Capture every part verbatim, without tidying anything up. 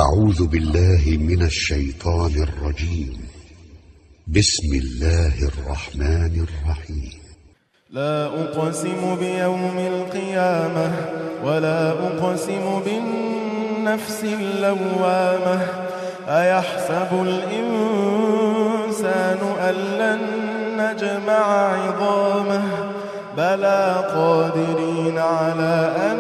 أعوذ بالله من الشيطان الرجيم. بسم الله الرحمن الرحيم. لا أقسم بيوم القيامة ولا أقسم بالنفس اللوامة. أيحسب الإنسان أن لن نجمع عظامه بلى قادرين على أن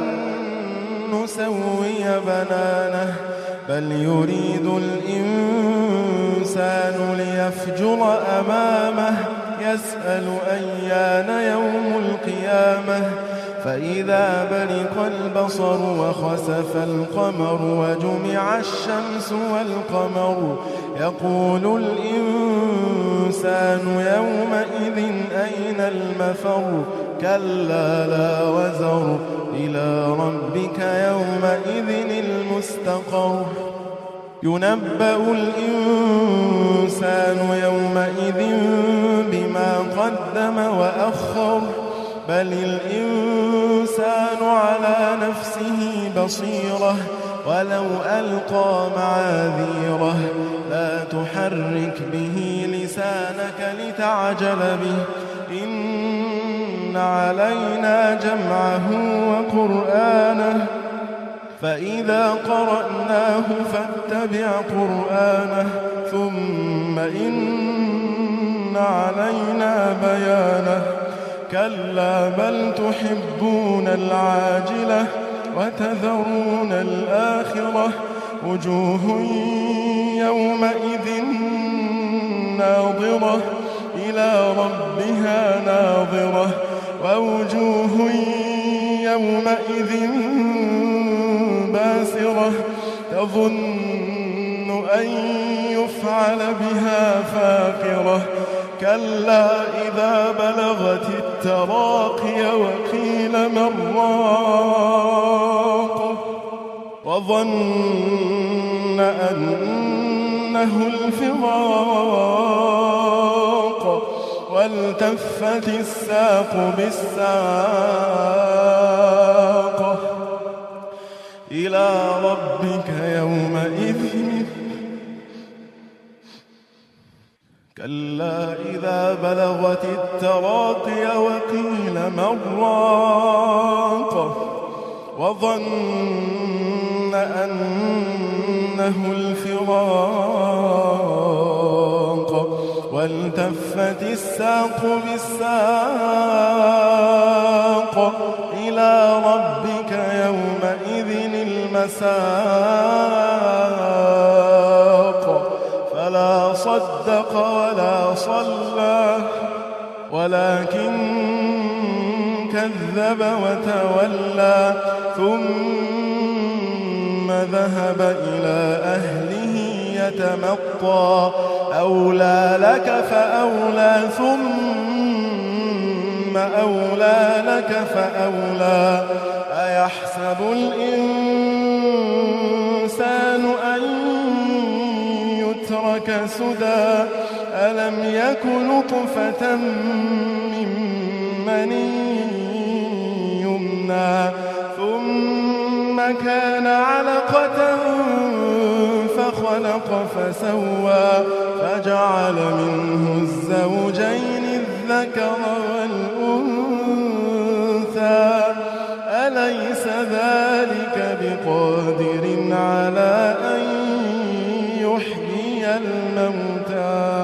نسوي بنانه بل يريد الإنسان ليفجر أمامه يسأل أيان يوم القيامة فإذا برق البصر وخسف القمر وجمع الشمس والقمر يقول الإنسان يومئذ أين المفر كلا لا وزر إلى ربك يومئذ المستقر ينبأ الإنسان يومئذ بما قدم وأخر بل الإنسان على نفسه بصيرة ولو ألقى معاذيره لا تحرك به لسانك لتعجل به إن علينا جمعه وقرآنه فإذا قرأناه فاتبع قرآنه ثم إن علينا بيانه كلا بل تحبون العاجلة وتذرون الآخرة وجوه يومئذ ناظرة إلى ربها ناظرة ووجوه يومئذ باسرة تظن أن يفعل بها فاقرة كلا إذا بلغت التراقي وقيل من راق وظن أنه الفراق والتفت الساق بالساق إلى ربك يومئذ كلا إذا بلغت التراقي وقيل من راق وظن أنه الفراق والتفت الساق بالساق إلى ربك يومئذ المساق فلا صدق ولا صلى ولكن كذب وتولى ثم ذهب إلى أهله يتمطى أولى لك فأولى ثم أولى لك فأولى أيحسب الإنسان أن يترك سدى ألم يك نطفة من مني يمنى ثم كان علقة فخلق فسوى فجعل منه الزوجين الذكر والأنثى أليس ذلك بقادر على أن يحيي الموتى